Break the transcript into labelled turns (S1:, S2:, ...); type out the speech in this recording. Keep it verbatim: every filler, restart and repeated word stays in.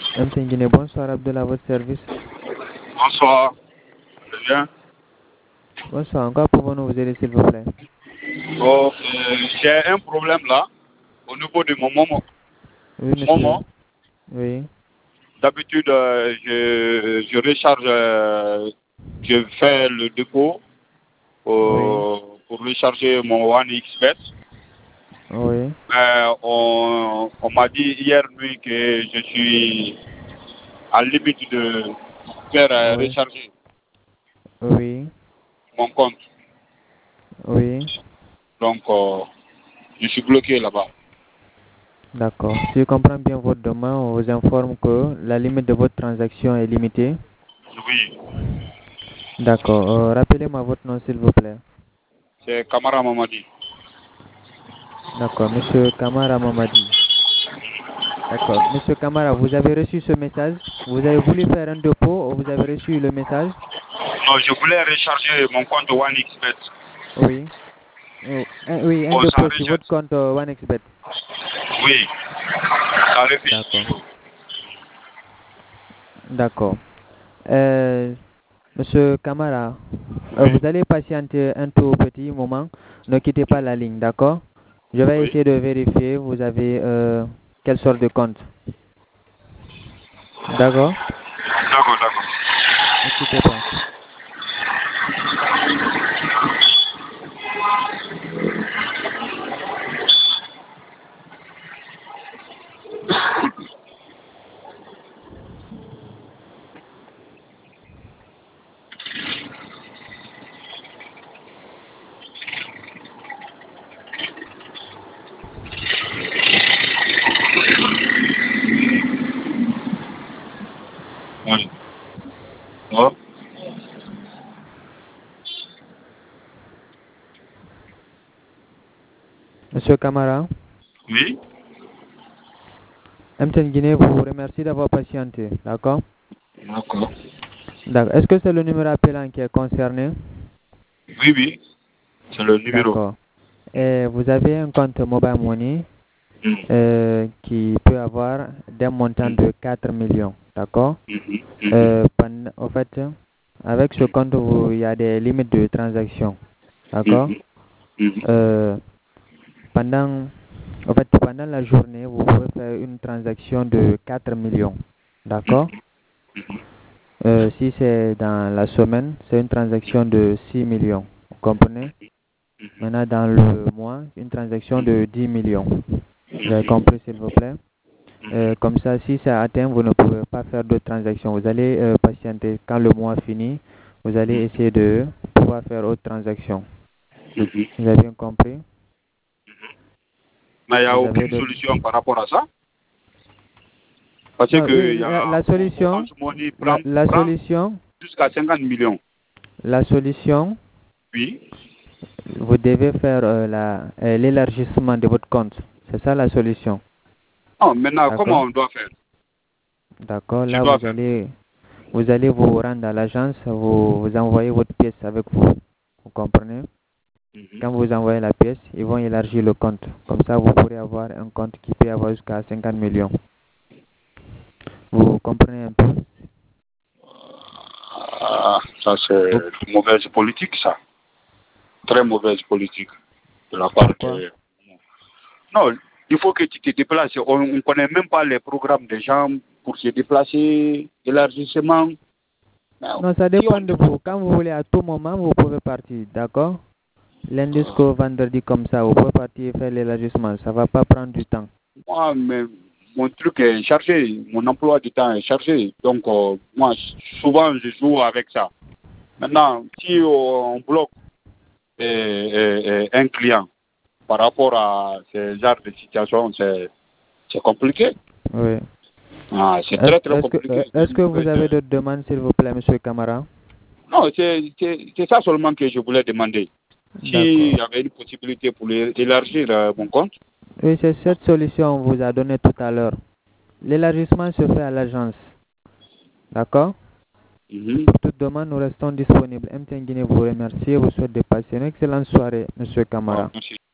S1: M T N Guinée, bonsoir Abdullah, à votre service.
S2: Bonsoir. C'est bien.
S1: Bonsoir, encore pouvons-nous vous aider s'il vous plaît?
S2: Oh, euh, j'ai un problème là, au niveau de mon moment.
S1: Oui, monsieur.
S2: Moment.
S1: Oui.
S2: D'habitude, euh, je, je recharge, euh, je fais le dépôt pour,
S1: Oui.
S2: pour recharger mon One X Bet.
S1: Oui.
S2: Euh, on on m'a dit hier nuit que je suis à limite de faire euh,
S1: Oui.
S2: recharger
S1: Oui.
S2: mon compte.
S1: Oui.
S2: Donc, euh, je suis bloqué là-bas.
S1: D'accord. Si je comprends bien votre demande, on vous informe que la limite de votre transaction est limitée.
S2: Oui,
S1: D'accord. Euh, Rappelez-moi votre nom s'il vous plaît.
S2: c'est Kamara Mamadi.
S1: D'accord. Monsieur Kamara Mamadi. D'accord. Monsieur Kamara, vous avez reçu ce message? Vous avez voulu faire un dépôt ou vous avez reçu le message?
S2: Non, je voulais recharger mon compte One X Bet.
S1: Oui. Oh, un- oui, un
S2: Bon, ça
S1: dépôt sur
S2: rejette.
S1: votre compte euh, OneXBet.
S2: Oui, ça refuse
S1: D'accord.
S2: toujours.
S1: D'accord. Euh, Monsieur Kamara, euh,
S2: Oui,
S1: vous allez patienter un tout petit moment. Ne quittez pas la ligne, d'accord? Je vais
S2: oui.
S1: essayer de vérifier. Vous avez euh, quelle sorte de compte? D'accord?
S2: D'accord, d'accord.
S1: Ne quittez pas.
S2: Oui. Oh,
S1: Monsieur Kamara,
S2: oui.
S1: M T N Guinée vous remercie d'avoir patienté, d'accord?
S2: D'accord.
S1: D'accord. Est-ce que c'est le numéro appelant qui est concerné?
S2: Oui, oui. C'est le numéro.
S1: D'accord. Et vous avez un compte Mobile Money
S2: Mm.
S1: euh, qui peut avoir d'un montant
S2: Mm.
S1: de quatre millions, d'accord?
S2: Mhm, mhm,
S1: Euh, pend- en fait, avec ce compte, vous- il y a des limites de transaction, d'accord?
S2: mhm, mhm,
S1: Euh, pendant, en fait, pendant la journée, vous pouvez faire une transaction de quatre millions, d'accord?
S2: mhm.
S1: Euh, si c'est dans la semaine, c'est une transaction de six millions, vous comprenez? Maintenant, dans le mois, une transaction de dix millions. Vous avez compris, s'il vous plaît? Euh, comme ça, si ça atteint, vous ne pouvez pas faire d'autres transactions. Vous allez euh, patienter. Quand le mois finit, vous allez essayer de pouvoir faire autre transactions.
S2: Mhm.
S1: Vous avez bien compris?
S2: Mais il n'y a
S1: Vous avez
S2: aucune
S1: d'autres...
S2: solution par rapport à ça. Parce
S1: Non,
S2: que
S1: euh,
S2: il y
S1: la,
S2: a
S1: la solution,
S2: Orange Money prend,
S1: la, la
S2: prend
S1: solution,
S2: jusqu'à cinquante millions.
S1: la solution,
S2: Oui.
S1: vous devez faire euh, la, euh, l'élargissement de votre compte. C'est ça la solution.
S2: Non, maintenant, comment
S1: D'accord?
S2: on doit faire?
S1: D'accord.
S2: Je
S1: Là,
S2: dois
S1: vous
S2: faire.
S1: allez, vous allez vous rendre à l'agence, vous, vous envoyez votre pièce avec vous. Vous comprenez?
S2: Mhm.
S1: Quand vous envoyez la pièce, ils vont élargir le compte. Comme ça, vous pourrez avoir un compte qui peut avoir jusqu'à cinquante millions. Vous comprenez un peu?
S2: Ah, ça
S1: Vous-
S2: c'est mauvaise politique, ça. Très mauvaise politique de la part
S1: Pourquoi?
S2: de... Non, il faut que tu te déplaces. On ne connaît même pas les programmes des gens pour se déplacer, élargissement. Mais
S1: Non, ça
S2: si
S1: dépend
S2: on
S1: de
S2: dit...
S1: vous. Quand vous voulez, à tout moment, vous pouvez partir. D'accord? Lundi jusqu'au vendredi comme ça, vous pouvez partir et faire l'élargissement. Ça ne va pas prendre du temps.
S2: Moi, mais mon truc est chargé, mon emploi du temps est chargé. Donc, euh, moi, souvent, je joue avec ça. Maintenant, si on bloque euh, euh, euh, un client par rapport à ce genre de situation, c'est c'est compliqué.
S1: Oui.
S2: Ah, c'est
S1: Est-ce
S2: très, très
S1: est-ce que, euh,
S2: compliqué. C'est
S1: est-ce
S2: une
S1: que vous
S2: mauvaise...
S1: avez d'autres demandes, s'il vous plaît, Monsieur Camara?
S2: Non, c'est c'est- c'est ça seulement que je voulais demander. S'il
S1: D'accord.
S2: y avait une possibilité pour é- élargir euh, mon compte.
S1: Oui, c'est cette solution qu'on vous a donnée tout à l'heure. L'élargissement se fait à l'agence. D'accord?
S2: Mhm.
S1: Pour toute demande, nous restons disponibles. M T N Guinée vous remercie et vous souhaite de passer une excellente soirée, Monsieur
S2: Ah,
S1: Camara.
S2: merci.